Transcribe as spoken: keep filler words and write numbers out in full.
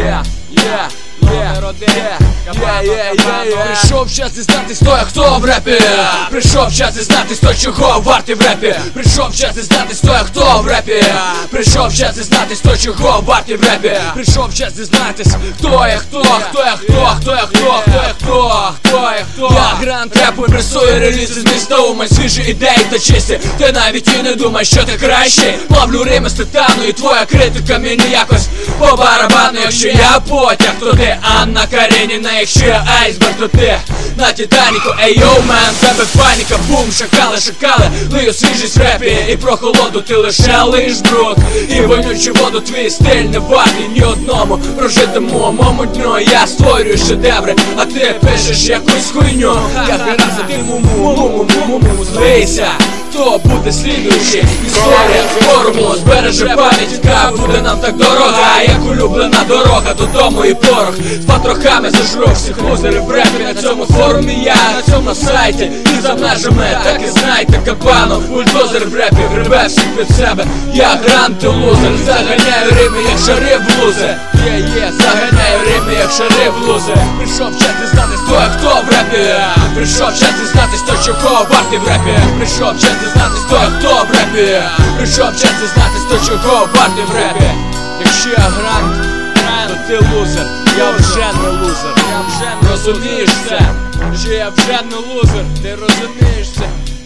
Є, є, номер один. Прийшов час дізнатись, хто я хто в репі. Прийшов час дізнатись, хто чого вартий в репі. Прийшов час дізнатись, хто я хто в репі. Прийшов час дізнатись, хто чого вартий в репі. Прийшов час дізнатись, хто я хто, хто я хто, хто я хто, хто я хто, хто я хто. Я грант репу, пресую релізи з міста Умань, свіжі ідеї та чисті. Ти навіть і не думаєш, що ти кращий. Плавлю рими з титану, і твоя критика мені якось по барабану. Якщо я потяг, то ти Анна Кареніна. Якщо я айсберг, то ти на Титаніку. Ей йоу мен, тебе паніка, бум, шакали, шакали. Лию свіжість в репі, і про холоду ти лише лиш бруд. І вонючу воду твій стиль не вартий ні одному прожитому моєму дню. Я створюю шедеври, а ти пишеш якусь хуйню. Я граса ти му-му-му-му-му-му. Злийся, хто буде слідуючий? Історія форуму збереже пам'ять, яка буде нам так дорога. Як улюблена дорога додому і порох. З потрохами зажру всіх лузерів в репі. На цьому форумі я, на цьому сайті і за межами, так і знайте, кабану. Бульдозер в репі, гребе всіх під себе. Я грант і лузер, заганяю рими, як шари в лузи. Є, є, заганяю рими, як шари в лузи. Прийшов час дізнатись, хто я хто в репі. Прийшов час дізнатись, хто чого вартий в репі. Прийшов час дізнатись, хто я хто в репі. Прийшов час дізнатись, хто чого вартий в репі. Якщо я грант, то ти лузер. Я вже не лузер. Я вже не розумієш це. Що я вже не лузер. Ти розумієш це.